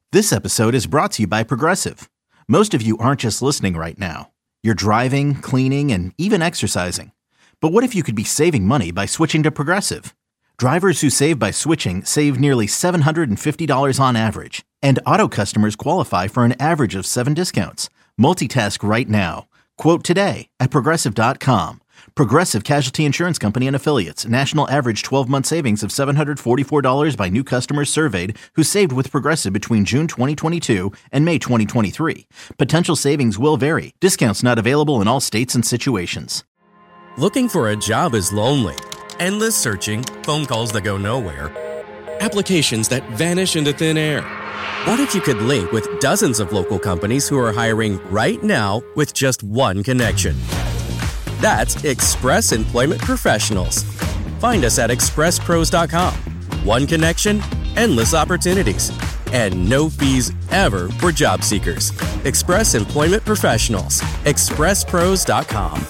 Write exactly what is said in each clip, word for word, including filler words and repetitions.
This episode is brought to you by Progressive. Most of you aren't just listening right now. You're driving, cleaning, and even exercising. But what if you could be saving money by switching to Progressive? Drivers who save by switching save nearly seven hundred fifty dollars on average. And auto customers qualify for an average of seven discounts. Multitask right now. Quote today at Progressive dot com. Progressive Casualty Insurance Company and Affiliates. National average twelve-month savings of seven hundred forty-four dollars by new customers surveyed who saved with Progressive between June twenty twenty-two and May twenty twenty-three. Potential savings will vary. Discounts not available in all states and situations. Looking for a job is lonely. Endless searching, phone calls that go nowhere, applications that vanish into thin air. What if you could link with dozens of local companies who are hiring right now with just one connection? That's Express Employment Professionals. Find us at express pros dot com. One connection, endless opportunities, and no fees ever for job seekers. Express Employment Professionals. express pros dot com.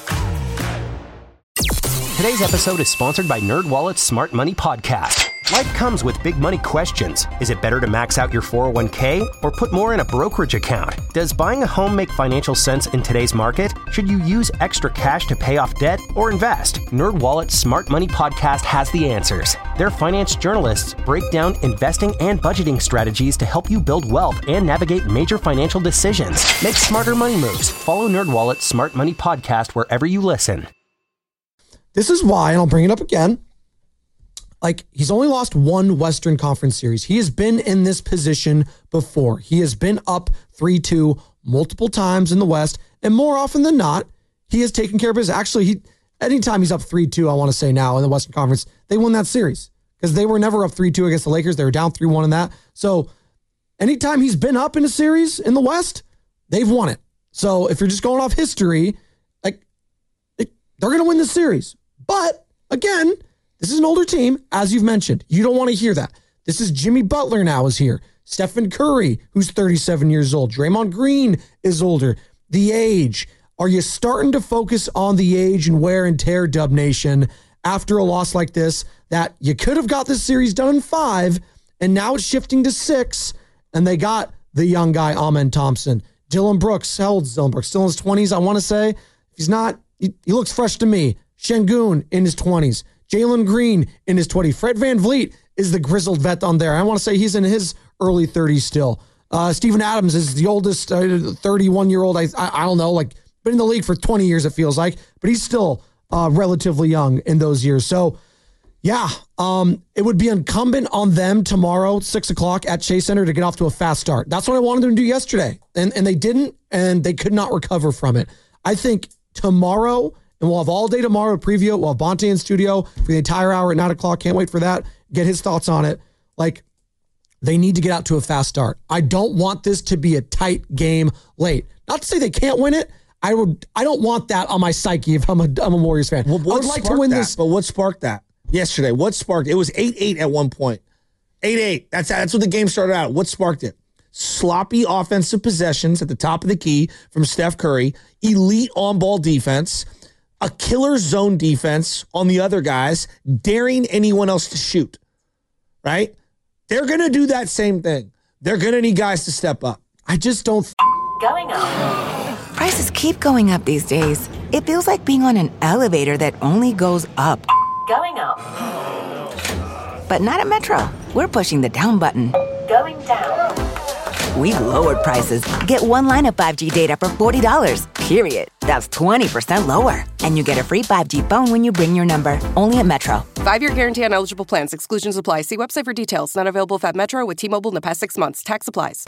Today's episode is sponsored by NerdWallet's Smart Money Podcast. Life comes with big money questions. Is it better to max out your four oh one k or put more in a brokerage account? Does buying a home make financial sense in today's market? Should you use extra cash to pay off debt or invest? NerdWallet's Smart Money Podcast has the answers. Their finance journalists break down investing and budgeting strategies to help you build wealth and navigate major financial decisions. Make smarter money moves. Follow NerdWallet's Smart Money Podcast wherever you listen. This is why, and I'll bring it up again, like, he's only lost one Western Conference series. He has been in this position before. He has been up three two multiple times in the West, and more often than not, he has taken care of his. Actually, he anytime he's up three two, I want to say now, in the Western Conference, they won that series because they were never up three two against the Lakers. They were down three one in that. So anytime he's been up in a series in the West, they've won it. So if you're just going off history, like, it, they're going to win this series. But, again, this is an older team, as you've mentioned. You don't want to hear that. This is Jimmy Butler now is here. Stephen Curry, who's thirty-seven years old. Draymond Green is older. The age. Are you starting to focus on the age and wear and tear, Dub Nation, after a loss like this, that you could have got this series done in five, and now it's shifting to six, and they got the young guy, Amen Thompson. Dylan Brooks, how old is Dylan Brooks? Still in his twenties, I want to say. If he's not, he, he looks fresh to me. Şengün in his twenties. Jalen Green in his twenties. Fred VanVleet is the grizzled vet on there. I want to say he's in his early thirties still. Uh, Steven Adams is the oldest uh, thirty-one-year-old. I, I I don't know, like, been in the league for twenty years, it feels like. But he's still uh, relatively young in those years. So, yeah, um, it would be incumbent on them tomorrow, six o'clock at Chase Center, to get off to a fast start. That's what I wanted them to do yesterday. And, and they didn't, and they could not recover from it. I think tomorrow... And we'll have all day tomorrow to preview it. We'll have Bonte in studio for the entire hour at nine o'clock. Can't wait for that. Get his thoughts on it. Like, they need to get out to a fast start. I don't want this to be a tight game late. Not to say they can't win it. I would. I don't want that on my psyche if I'm a, I'm a Warriors fan. Well, I would like to win that? this. But what sparked that yesterday? What sparked it? It was eight eight at one point. eight eight. That's, that's what the game started out. What sparked it? Sloppy offensive possessions at the top of the key from Steph Curry. Elite on-ball defense. A killer zone defense on the other guys, daring anyone else to shoot, right? They're going to do that same thing. They're going to need guys to step up. I just don't... F- going up. Prices keep going up these days. It feels like being on an elevator that only goes up. Going up. But not at Metro. We're pushing the down button. Going down. We've lowered prices. Get one line of five G data for forty dollars, period. That's twenty percent lower. And you get a free five G phone when you bring your number. Only at Metro. Five-year guarantee on eligible plans. Exclusions apply. See website for details. Not available at Metro with T-Mobile in the past six months. Tax applies.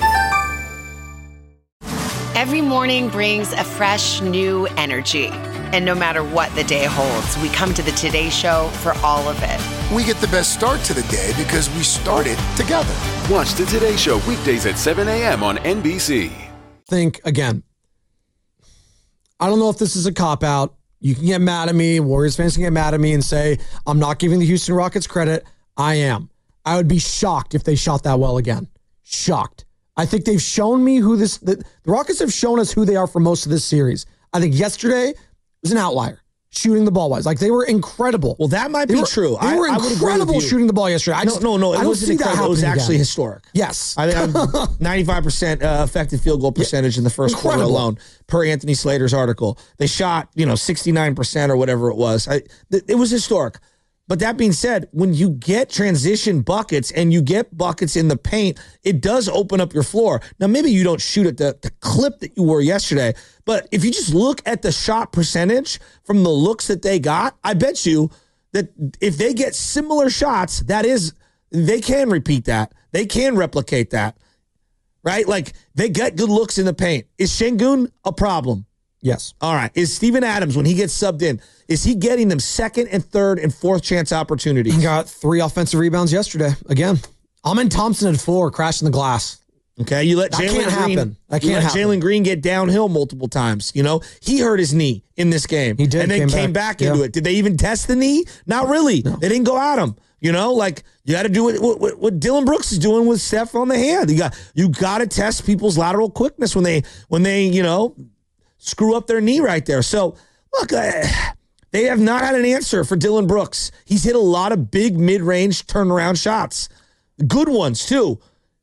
Every morning brings a fresh, new energy. And no matter what the day holds, we come to the Today Show for all of it. We get the best start to the day because we started together. Watch the Today Show weekdays at seven a.m. on N B C. Think again. I don't know if this is a cop-out. You can get mad at me. Warriors fans can get mad at me and say, I'm not giving the Houston Rockets credit. I am. I would be shocked if they shot that well again. Shocked. I think they've shown me who this... The, the Rockets have shown us who they are for most of this series. I think yesterday was an outlier. shooting the ball wise. Like they were incredible. Well, that might they be were, true. They I, were I would agree incredible with you. shooting the ball yesterday. I no, just, no, no. It I don't wasn't see that incredible. It was happening actually again. historic. Yes. I think ninety-five percent uh, effective field goal percentage yeah. in the first Incredible. quarter alone, per Anthony Slater's article. They shot, you know, sixty-nine percent or whatever it was. I, th- it was historic. But that being said, when you get transition buckets and you get buckets in the paint, it does open up your floor. Now, maybe you don't shoot at the, the clip that you were yesterday, but if you just look at the shot percentage from the looks that they got, I bet you that if they get similar shots, that is, they can repeat that. They can replicate that, right? Like, they get good looks in the paint. Is Şengün a problem? Yes. All right. Is Steven Adams, when he gets subbed in, is he getting them second and third and fourth chance opportunities? He got three offensive rebounds yesterday. Again, Amen Thompson had four, crashing the glass. Okay, you let that Jalen can't Green, happen. That you can't let happen. Jalen Green get downhill multiple times. You know, he hurt his knee in this game. He did, and then came came back, back, into yeah. it. Did they even test the knee? Not really. No. They didn't go at him. You know, like you got to do what, what what Dylan Brooks is doing with Steph on the hand. You got you got to test people's lateral quickness when they when they you know screw up their knee right there. So look, uh, they have not had an answer for Dylan Brooks. He's hit a lot of big mid-range turnaround shots, good ones too.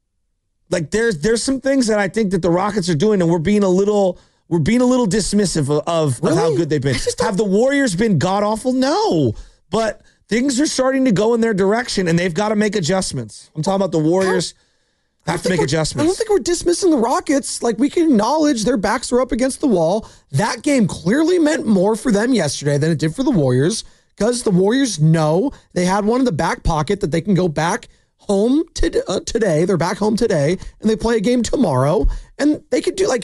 Like there's there's some things that I think that the Rockets are doing, and we're being a little we're being a little dismissive of, of, really? of how good they've been. Have the Warriors been god awful? No, but things are starting to go in their direction, and they've got to make adjustments. I'm talking about the Warriors have to make adjustments. I don't think we're dismissing the Rockets. Like, we can acknowledge their backs are up against the wall. That game clearly meant more for them yesterday than it did for the Warriors, because the Warriors know they had one in the back pocket that they can go back home to, uh, today. They're back home today, and they play a game tomorrow, and they could do, like,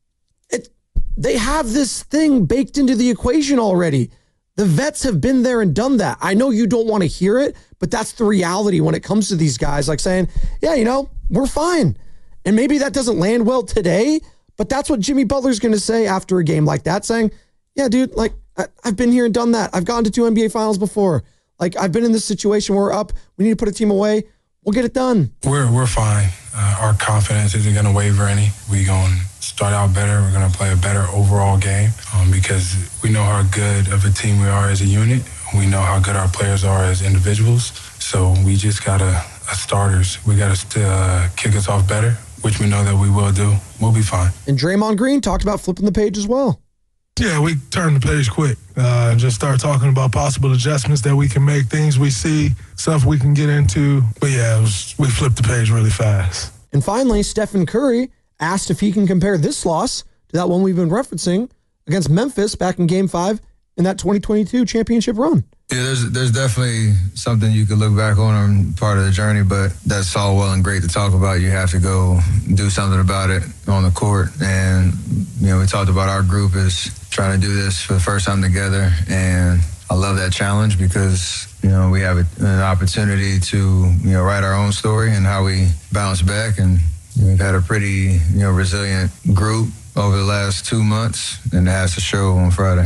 it. They have this thing baked into the equation already. The vets have been there and done that. I know you don't want to hear it, but that's the reality when it comes to these guys, like saying, yeah, you know, we're fine. And maybe that doesn't land well today, but that's what Jimmy Butler's going to say after a game like that, saying, yeah, dude, like, I, I've been here and done that. I've gone to two N B A finals before. Like, I've been in this situation where we're up. We need to put a team away. We'll get it done. We're we're fine. Uh, our confidence isn't going to waver any. We're going to start out better. We're going to play a better overall game um, because we know how good of a team we are as a unit. We know how good our players are as individuals. So we just got to, as starters, we got to uh, kick us off better, which we know that we will do. We'll be fine. And Draymond Green talked about flipping the page as well. Yeah, we turned the page quick uh, and just start talking about possible adjustments that we can make, things we see, stuff we can get into. But yeah, it was, we flipped the page really fast. And finally, Stephen Curry asked if he can compare this loss to that one we've been referencing against Memphis back in Game five in that twenty twenty-two championship run. Yeah, there's there's definitely something you could look back on on part of the journey, but that's all well and great to talk about. You have to go do something about it on the court. And, you know, we talked about our group is trying to do this for the first time together. And I love that challenge because, you know, we have a, an opportunity to, you know, write our own story and how we bounce back. And we've had a pretty, you know, resilient group over the last two months, and it has to show on Friday.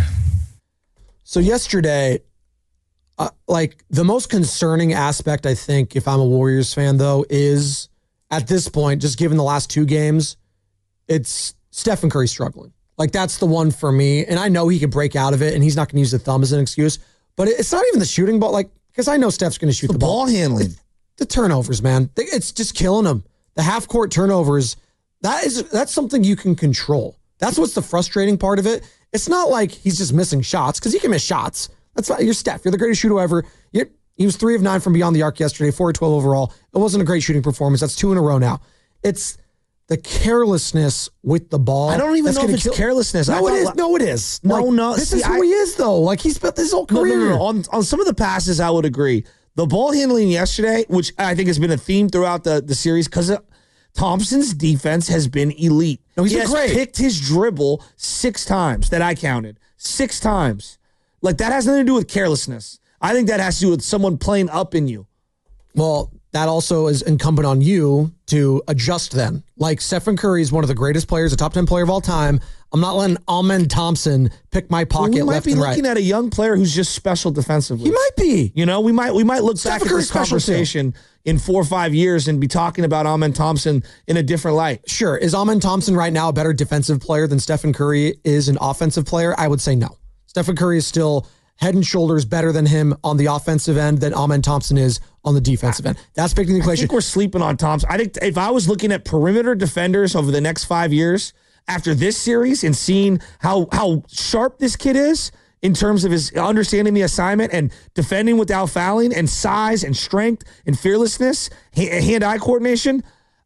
So yesterday, uh, like the most concerning aspect, I think, if I'm a Warriors fan, though, is at this point, just given the last two games, it's Stephen Curry struggling. Like, that's the one for me. And I know he can break out of it, and he's not going to use the thumb as an excuse. But it's not even the shooting ball. Like, because I know Steph's going to shoot the, the ball. ball handling. It, the turnovers, man. It's just killing him. The half-court turnovers, that is that's something you can control. That's what's the frustrating part of it. It's not like he's just missing shots, because he can miss shots. That's not, you're Steph. You're the greatest shooter ever. You're, he was three of nine from beyond the arc yesterday, four of twelve overall. It wasn't a great shooting performance. That's two in a row now. It's the carelessness with the ball. I don't even that's know if it's kill. carelessness. No, I it thought, is. No, it is. No, like, no. This see, is who I, he is, though. Like, he's built his whole career. No, no, no, no. On, on some of the passes, I would agree. The ball handling yesterday, which I think has been a theme throughout the, the series, because Thompson's defense has been elite. No, he's he been has great. picked his dribble six times that I counted. Six times. Like, that has nothing to do with carelessness. I think that has to do with someone playing up in you. Well, that also is incumbent on you to adjust then. Like, Stephen Curry is one of the greatest players, a top ten player of all time. I'm not letting Amen Thompson pick my pocket well, we might left be and looking right. at a young player who's just special defensively. He might be. You know, we might we might look Stephen back at Curry's this special conversation too. in four or five years and be talking about Amen Thompson in a different light. Sure. Is Amen Thompson right now a better defensive player than Stephen Curry is an offensive player? I would say no. Stephen Curry is still head and shoulders better than him on the offensive end than Amen Thompson is on the defensive end. That's picking the equation. I think we're sleeping on Thompson. I think if I was looking at perimeter defenders over the next five years after this series and seeing how how sharp this kid is in terms of his understanding the assignment and defending without fouling and size and strength and fearlessness, hand-eye coordination,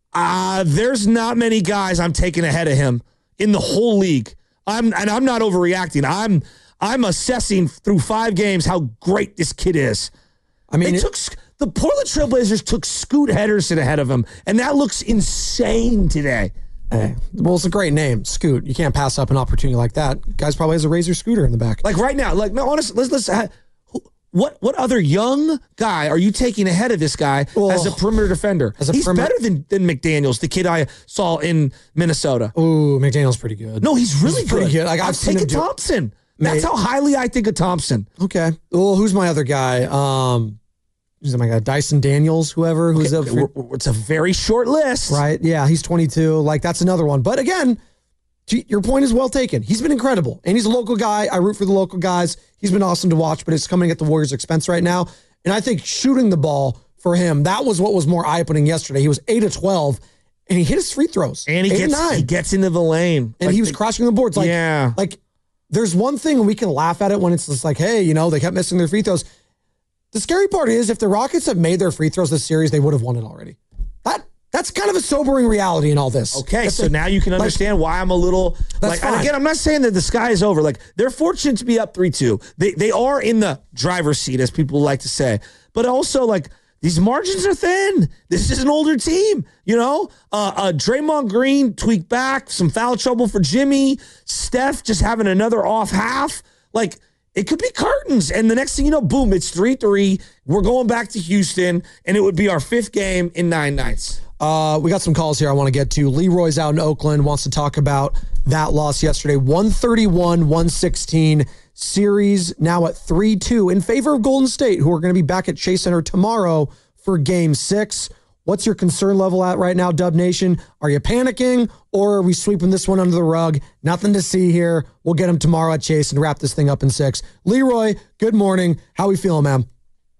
uh, there's not many guys I'm taking ahead of him in the whole league. I'm and I'm not overreacting. I'm I'm assessing through five games how great this kid is. I mean, they took the Portland Trailblazers took Scoot Henderson ahead of him, and that looks insane today. Hey, well, it's a great name, Scoot. You can't pass up an opportunity like that. Guy's probably has a Razor scooter in the back. Like right now, like no, honestly, let's let's. Uh, what what other young guy are you taking ahead of this guy well, as a perimeter defender? As a he's perimeter- better than than McDaniels, the kid I saw in Minnesota. Ooh, McDaniels pretty good. No, he's really he's good. Pretty good. Like I've I'm seen taking him Thompson. That's how highly I think of Thompson. Okay. Well, who's my other guy? Um. Who's my guy? Dyson Daniels, whoever. Who's okay, up for, it's a very short list. Right. Yeah, he's twenty-two. Like, that's another one. But again, your point is well taken. He's been incredible. And he's a local guy. I root for the local guys. He's been awesome to watch, but it's coming at the Warriors' expense right now. And I think shooting the ball for him, that was what was more eye-opening yesterday. He was eight of twelve, and he hit his free throws. And he, gets, and he gets into the lane. And like he was the, crashing the boards. Like, yeah. Like, there's one thing, and we can laugh at it when it's just like, hey, you know, they kept missing their free throws. The scary part is if the Rockets have made their free throws this series, they would have won it already. That That's kind of a sobering reality in all this. Okay, that's so a, now you can understand like, why I'm a little... like. And again, I'm not saying that the sky is over. Like, they're fortunate to be up three two. They, they are in the driver's seat, as people like to say. But also, like, these margins are thin. This is an older team, you know? Uh, uh, Draymond Green tweaked back, some foul trouble for Jimmy. Steph just having another off half. Like... It could be curtains, and the next thing you know, boom, it's three three. We're going back to Houston, and it would be our fifth game in nine nights. Uh, we got some calls here I want to get to. Leroy's out in Oakland, wants to talk about that loss yesterday. one thirty-one one sixteen, series now at three two in favor of Golden State, who are going to be back at Chase Center tomorrow for game six. What's your concern level at right now, Dub Nation? Are you panicking, or are we sweeping this one under the rug? Nothing to see here. We'll get them tomorrow at Chase and wrap this thing up in six. Leroy, good morning. How we feeling, man?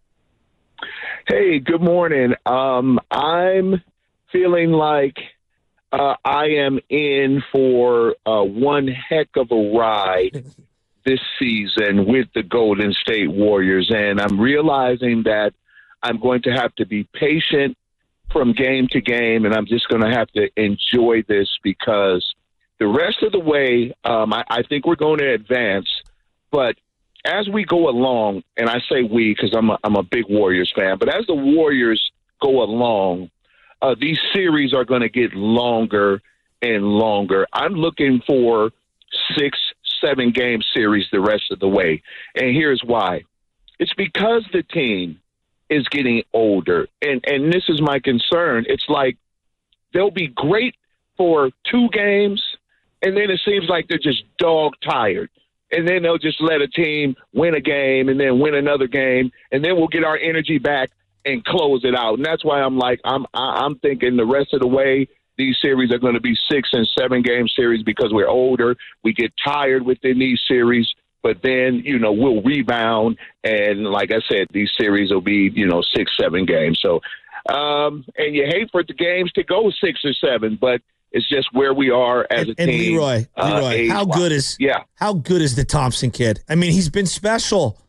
Hey, good morning. Um, I'm feeling like uh, I am in for uh, one heck of a ride this season with the Golden State Warriors, and I'm realizing that I'm going to have to be patient from game to game, and I'm just going to have to enjoy this because the rest of the way, um, I, I think we're going to advance. But as we go along, and I say we because I'm a, I'm a big Warriors fan, but as the Warriors go along, uh, these series are going to get longer and longer. I'm looking for six, seven game series the rest of the way. And here's why. It's because the team is getting older. And and this is my concern. It's like they'll be great for two games, and then it seems like they're just dog tired. And then they'll just let a team win a game and then win another game, and then we'll get our energy back and close it out. And that's why I'm like, I'm I'm thinking the rest of the way these series are going to be six and seven game series because we're older. We get tired within these series. But then, you know, we'll rebound. And like I said, these series will be, you know, six, seven games. So, um, and you hate for the games to go six or seven, but it's just where we are as and, a and team. Leroy, Leroy, uh, how good is, yeah. how good is the Thompson kid? I mean, he's been special.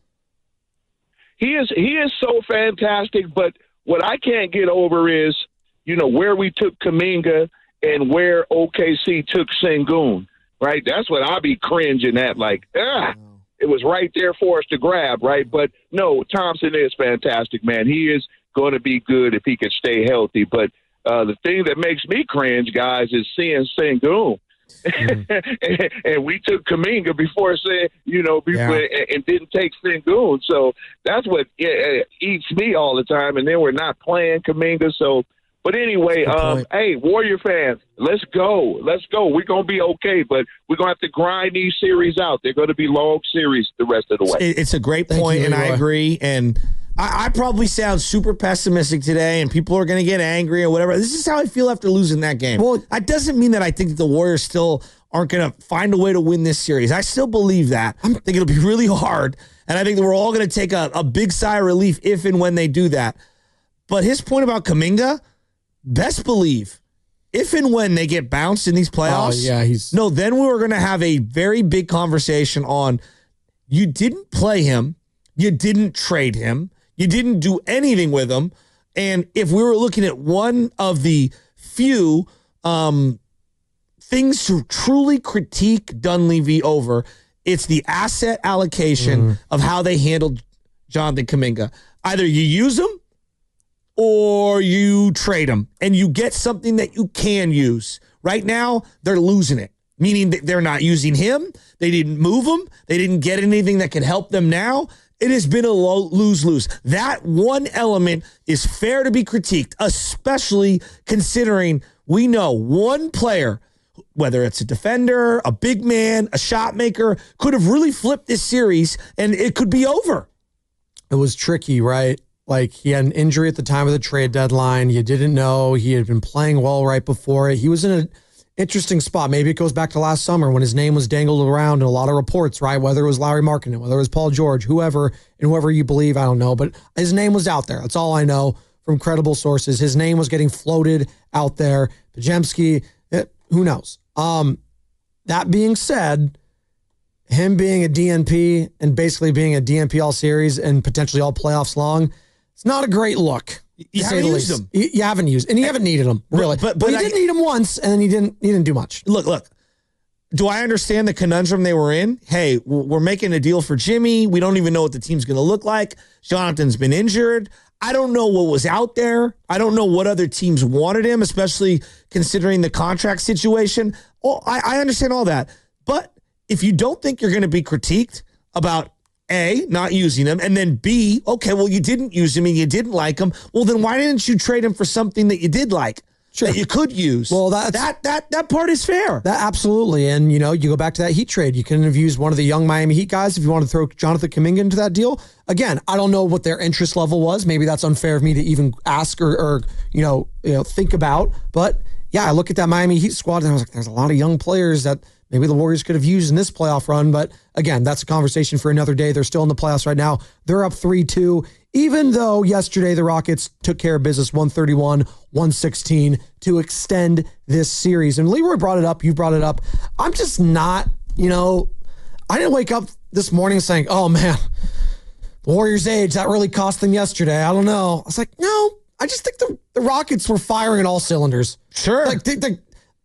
He is, he is so fantastic. But what I can't get over is, you know, where we took Kuminga and where O K C took Sengun. Right, that's what I'll be cringing at. Like, ah, it was right there for us to grab, right? But no, Thompson is fantastic, man. He is going to be good if he can stay healthy. But uh, the thing that makes me cringe, guys, is seeing Sengun. Mm. and, and we took Kuminga before saying, you know, before, yeah. and, and didn't take Sengun. So that's what uh, eats me all the time. And then we're not playing Kuminga, so. But anyway, um, hey, Warrior fans, let's go. Let's go. We're going to be okay, but we're going to have to grind these series out. They're going to be long series the rest of the way. It's a great point, and I agree. And I, I probably sound super pessimistic today, and people are going to get angry or whatever. This is how I feel after losing that game. Well, that doesn't mean that I think that the Warriors still aren't going to find a way to win this series. I still believe that. I think it'll be really hard, and I think that we're all going to take a, a big sigh of relief if and when they do that. But his point about Kuminga, best believe, if and when they get bounced in these playoffs, oh, yeah, he's no, then we were going to have a very big conversation on you didn't play him, you didn't trade him, you didn't do anything with him. And if we were looking at one of the few um, things to truly critique Dunleavy over, it's the asset allocation mm. of how they handled Jonathan Kuminga. Either you use him or you trade him and you get something that you can use. Right now, they're losing it, meaning that they're not using him. They didn't move him. They didn't get anything that can help them now. It has been a lose-lose. That one element is fair to be critiqued, especially considering we know one player, whether it's a defender, a big man, a shot maker, could have really flipped this series and it could be over. It was tricky, right? Like, he had an injury at the time of the trade deadline. You didn't know. He had been playing well right before it. He was in an interesting spot. Maybe it goes back to last summer when his name was dangled around in a lot of reports, right? Whether it was Lauri Markkanen, whether it was Paul George, whoever, and whoever you believe, I don't know. But his name was out there. That's all I know from credible sources. His name was getting floated out there. Podziemski, it, who knows? Um, that being said, him being a D N P and basically being a D N P all series and potentially all playoffs long, it's not a great look. You haven't used him. You, you haven't used, and you haven't needed him, really. But, but, but you I, did need him once, and then you didn't. You didn't do much. Look, look. Do I understand the conundrum they were in? Hey, we're making a deal for Jimmy. We don't even know what the team's going to look like. Jonathan's been injured. I don't know what was out there. I don't know what other teams wanted him, especially considering the contract situation. Oh, I, I understand all that. But if you don't think you're going to be critiqued about A, not using him, and then B, okay, well, you didn't use him and you didn't like him. Well, then why didn't you trade him for something that you did like, sure, that you could use? Well, that's, that that that part is fair. That absolutely. And, you know, you go back to that Heat trade. You couldn't have used one of the young Miami Heat guys if you want to throw Jonathan Kuminga into that deal. Again, I don't know what their interest level was. Maybe that's unfair of me to even ask or, or you know, you know, think about. But, yeah, I look at that Miami Heat squad and I was like, there's a lot of young players that maybe the Warriors could have used in this playoff run. But again, that's a conversation for another day. They're still in the playoffs right now. They're up three two, even though yesterday the Rockets took care of business one thirty-one one sixteen to extend this series. And Leroy brought it up. You brought it up. I'm just not, you know, I didn't wake up this morning saying, oh, man, the Warriors' age, that really cost them yesterday. I don't know. I was like, no, I just think the, the Rockets were firing at all cylinders. Sure. Like, they, they,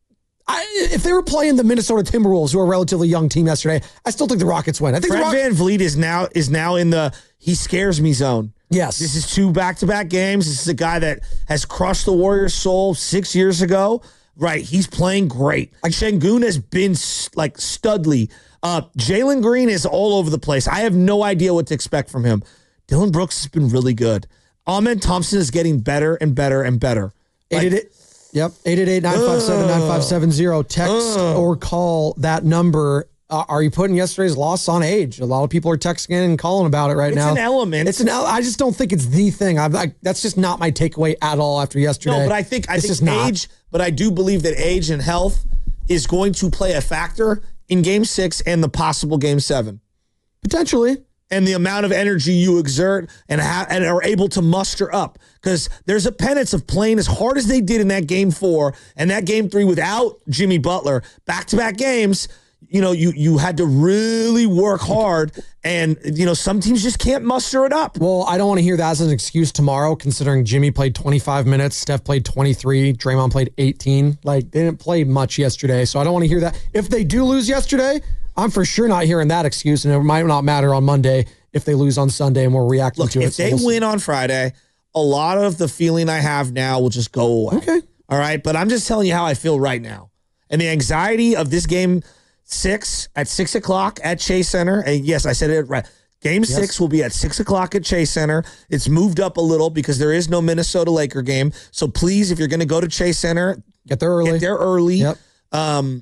I, if they were playing the Minnesota Timberwolves, who are a relatively young team yesterday, I still think the Rockets win. I think Fred the Rock- Van Vliet is now is now in the he scares me zone. Yes. This is two back-to-back games. This is a guy that has crushed the Warriors' soul six years ago. Right, he's playing great. Like Şengün has been like studly. Uh, Jalen Green is all over the place. I have no idea what to expect from him. Dylan Brooks has been really good. Ahmed Thompson is getting better and better and better. Like, eight eight eight Yep, eight eight eight, nine five seven, nine five seven zero. Text uh, or call that number. Uh, are you putting yesterday's loss on age? A lot of people are texting in and calling about it right it's now. It's an element. It's an. I just don't think it's the thing. I'm like, that's just not my takeaway at all after yesterday. No, but I think I it's think age. Not. But I do believe that age and health is going to play a factor in Game Six and the possible Game Seven, potentially. And the amount of energy you exert and ha- and are able to muster up. Because there's a penance of playing as hard as they did in that game four and that game three without Jimmy Butler. Back-to-back games, you know, you you had to really work hard. And, you know, some teams just can't muster it up. Well, I don't want to hear that as an excuse tomorrow, considering Jimmy played twenty-five minutes, Steph played twenty-three, Draymond played eighteen. Like, they didn't play much yesterday, so I don't want to hear that. If they do lose yesterday, I'm for sure not hearing that excuse, and it might not matter on Monday if they lose on Sunday and we're reacting Look, to it. If they win on Friday, a lot of the feeling I have now will just go away. Okay. All right? But I'm just telling you how I feel right now. And the anxiety of this game six at six o'clock at Chase Center, and yes, I said it right. Game yes. six will be at six o'clock at Chase Center. It's moved up a little because there is no Minnesota Laker game. So please, if you're going to go to Chase Center, get there early. Get there early. Yep. Um,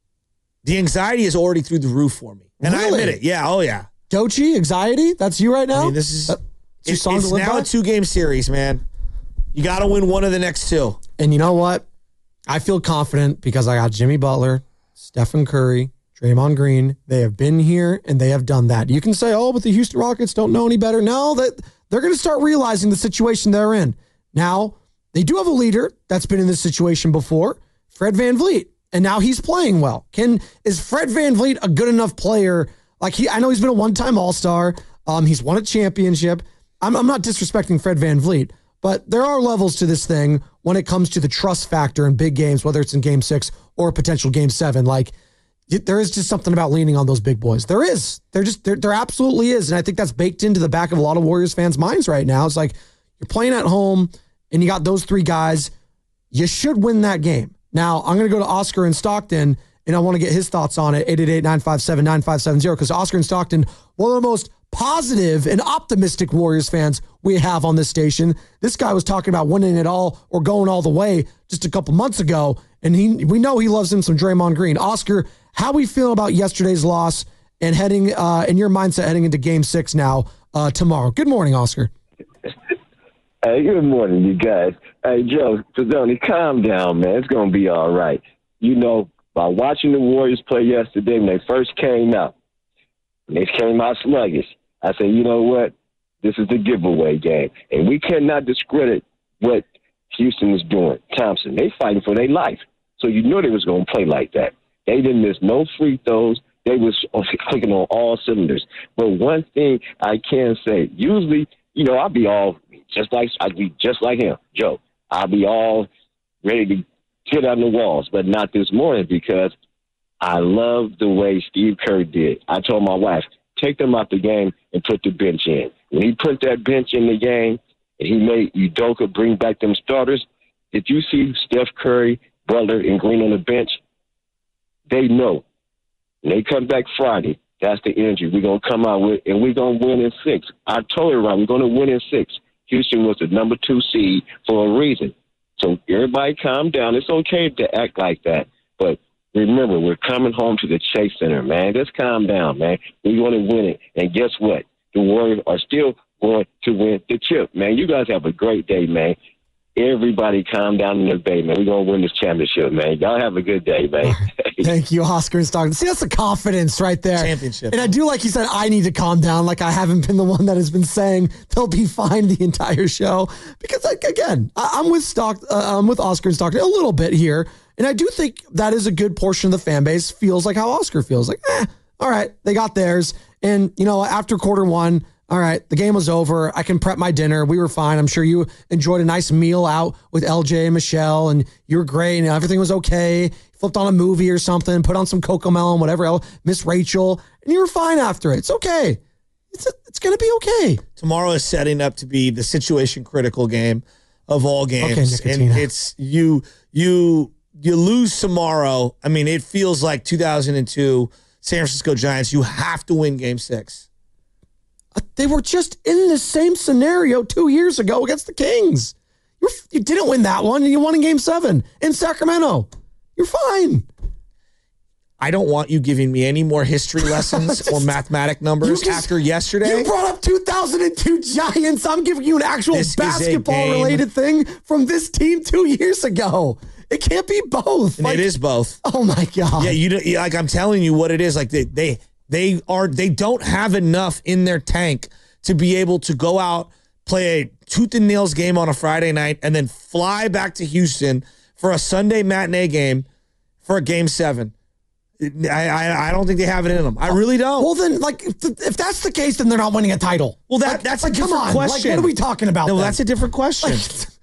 the anxiety is already through the roof for me. And really? I admit it. Yeah, oh yeah. Dochi, anxiety? That's you right now? I mean, this is uh, it's, it's now by? a two-game series, man. You got to win one of the next two. And you know what? I feel confident because I got Jimmy Butler. Stephen Curry, Draymond Green, they have been here and they have done that. You can say, oh, but the Houston Rockets don't know any better. No, that they're going to start realizing the situation they're in. Now, they do have a leader that's been in this situation before, Fred VanVleet, and now he's playing well. Can is Fred VanVleet a good enough player? Like he, I know he's been a one-time All-Star. Um, he's won a championship. I'm, I'm not disrespecting Fred VanVleet, but there are levels to this thing when it comes to the trust factor in big games, whether it's in Game Six or a potential Game Seven. Like, there is just something about leaning on those big boys. There is. There just there, there absolutely is. And I think that's baked into the back of a lot of Warriors fans' minds right now. It's like you're playing at home and you got those three guys. You should win that game. Now, I'm going to go to Oscar in Stockton, and I want to get his thoughts on it, eight eight eight, nine five seven, nine five seven zero, because Oscar in Stockton, one of the most positive and optimistic Warriors fans we have on this station. This guy was talking about winning it all or going all the way just a couple months ago, and he we know he loves him some Draymond Green. Oscar, how we feel about yesterday's loss and heading uh, in your mindset heading into Game Six now uh, tomorrow? Good morning, Oscar. Hey, good morning, you guys. Hey, Joe Pizzoni, calm down, man. It's gonna be all right. You know, by watching the Warriors play yesterday when they first came out, when they came out sluggish, I said, you know what? This is the giveaway game, and we cannot discredit what Houston is doing. Thompson, they fighting for their life, so you knew they was gonna play like that. They didn't miss no free throws. They was clicking on all cylinders. But one thing I can say, usually, you know, I'll be all just like I'd be just like him, Joe. I'll be all ready to get on the walls, but not this morning because I love the way Steve Kerr did. I told my wife, take them out the game and put the bench in. When he put that bench in the game and he made Udoka bring back them starters, did you see Steph Curry, Butler, and Green on the bench? They know. When they come back Friday, that's the energy we're going to come out with, and we're going to win in six. I told you, right, we're going to win in six. Houston was the number two seed for a reason. So everybody calm down. It's okay to act like that. But remember, we're coming home to the Chase Center, man. Just calm down, man. We're going to win it. And guess what? The Warriors are still going to win the chip, man. You guys have a great day, man. Everybody calm down in the Bay, man. We're going to win this championship, man. Y'all have a good day, man. Thank you, Oscar and Stockton. See, that's the confidence right there. Championship. And I do like you said, I need to calm down. Like I haven't been the one that has been saying they'll be fine the entire show. Because, like, again, I, I'm with Stock, uh, I'm with Oscar and Stockton a little bit here. And I do think that is a good portion of the fan base feels like how Oscar feels. Like, eh, all right, they got theirs. And, you know, after quarter one, all right, the game was over. I can prep my dinner. We were fine. I'm sure you enjoyed a nice meal out with L J and Michelle, and you were great, and everything was okay. Flipped on a movie or something, put on some Cocomelon, whatever else, Miss Rachel, and you were fine after it. It's okay. It's, it's going to be okay. Tomorrow is setting up to be the situation critical game of all games. Okay, and it's you, you, you lose tomorrow. I mean, it feels like two thousand two San Francisco Giants. You have to win Game Six. They were just in the same scenario two years ago against the Kings. You're, you didn't win that one, and you won in Game Seven in Sacramento. You're fine. I don't want you giving me any more history lessons just, or mathematic numbers just, after yesterday. You brought up two thousand two Giants. I'm giving you an actual basketball-related thing from this team two years ago. It can't be both. And like, it is both. Oh, my God. Yeah, you like I'm telling you what it is. Like they they – They are. They don't have enough in their tank to be able to go out, play a tooth and nails game on a Friday night, and then fly back to Houston for a Sunday matinee game for a Game Seven. I, I I don't think they have it in them. I really don't. Well, then, like, if, if that's the case, then they're not winning a title. Well, that like, that's like, a different come on, question. Like, what are we talking about? No, then? That's a different question. Like,